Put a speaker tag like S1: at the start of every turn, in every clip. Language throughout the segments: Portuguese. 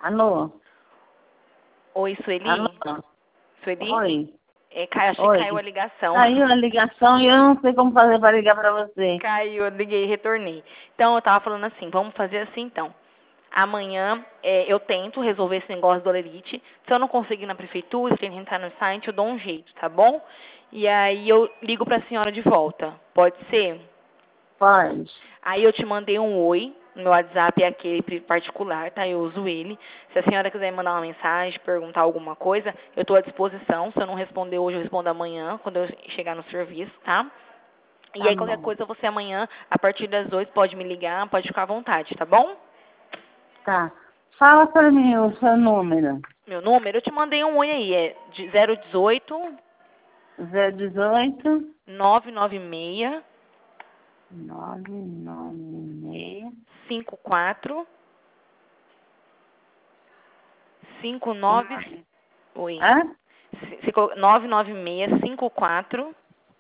S1: Alô?
S2: Oi, Sueli?
S1: Alô?
S2: Sueli?
S1: Oi.
S2: Acho que
S1: Oi.
S2: caiu a ligação.
S1: Caiu a ligação e eu não sei como fazer para ligar para você.
S2: Caiu, eu liguei e retornei. Então, eu tava falando assim, vamos fazer assim então. Amanhã eu tento resolver esse negócio do Olerite. Se eu não conseguir na prefeitura, se eu entrar no site, eu dou um jeito, tá bom? E aí eu ligo pra senhora de volta. Pode ser?
S1: Pode.
S2: Aí eu te mandei um oi. Meu WhatsApp é aquele particular, tá? Eu uso ele. Se a senhora quiser me mandar uma mensagem, perguntar alguma coisa, eu estou à disposição. Se eu não responder hoje, eu respondo amanhã, quando eu chegar no serviço, tá? E
S1: Tá
S2: aí qualquer
S1: bom.
S2: coisa, você amanhã, a partir das 8, pode me ligar, pode ficar à vontade, tá bom?
S1: Tá. Fala para mim o seu número.
S2: Meu número, eu te mandei um oi aí, é de 018
S1: 018
S2: 996
S1: 996
S2: 54 59. Oi.
S1: Hã?
S2: 996 54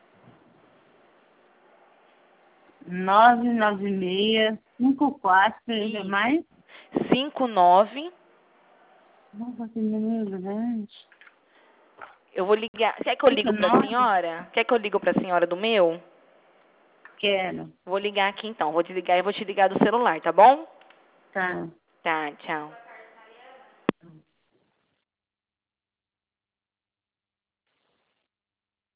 S1: 99654 e
S2: Isso.
S1: mais?
S2: 59.
S1: Nossa, que número grande.
S2: Eu vou ligar. Quer que eu ligo pra
S1: 59?
S2: senhora? Quer que eu ligo pra senhora do meu?
S1: Quero.
S2: Vou ligar aqui então. Vou desligar e vou te ligar do celular, tá bom?
S1: Tá.
S2: Tá, tchau.